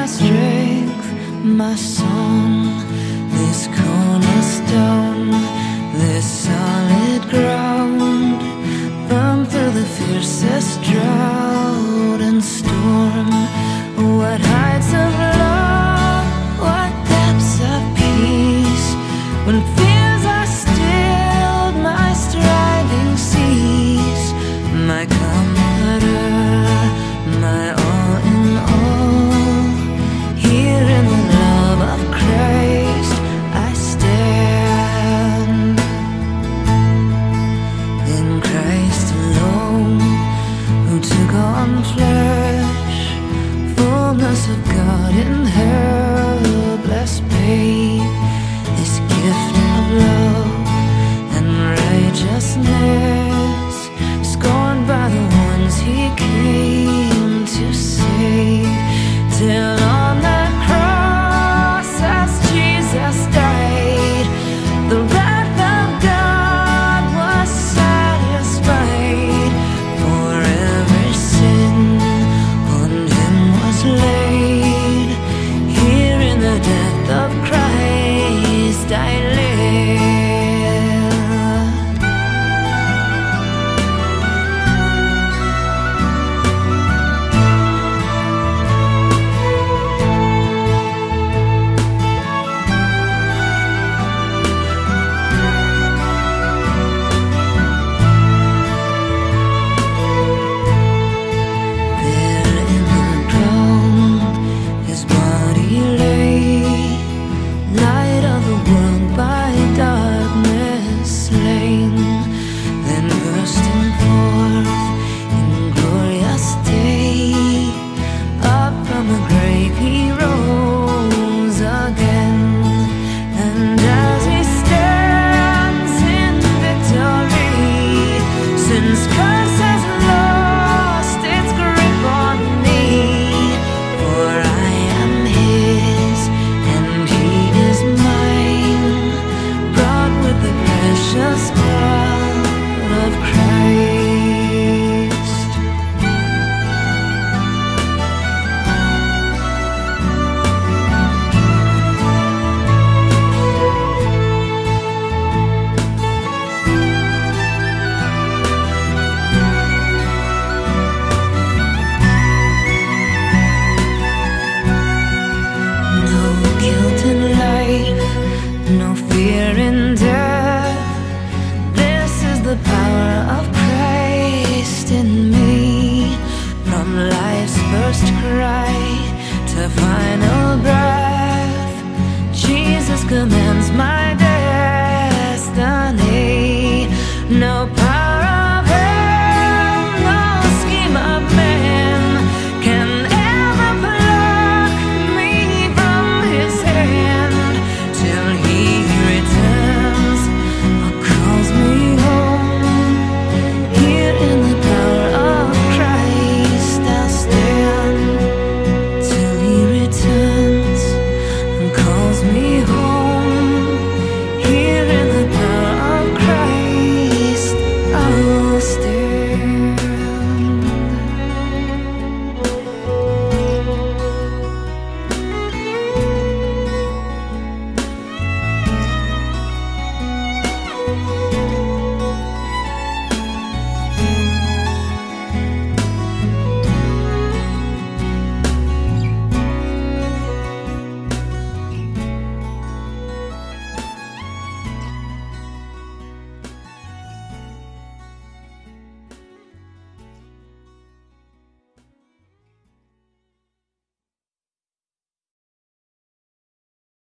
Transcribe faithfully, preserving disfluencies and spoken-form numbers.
strength, my song, this cornerstone, this solid ground, firm through the fiercest drought and storm. What heights of love, what depths of peace, when fears are stilled, my striving cease. My comforter, my all in all, here in the love of Christ I stand. In Christ alone, who took on flesh, fullness of God in her blessed babe, this gift of love and righteousness, scorned by the ones he came to save, till on that cross as Jesus died, the wrath of God was satisfied. For every sin on him was laid, here in the death of Christ I live. No fear in death, this is the power of Christ in me. From life's first cry to final breath, Jesus commands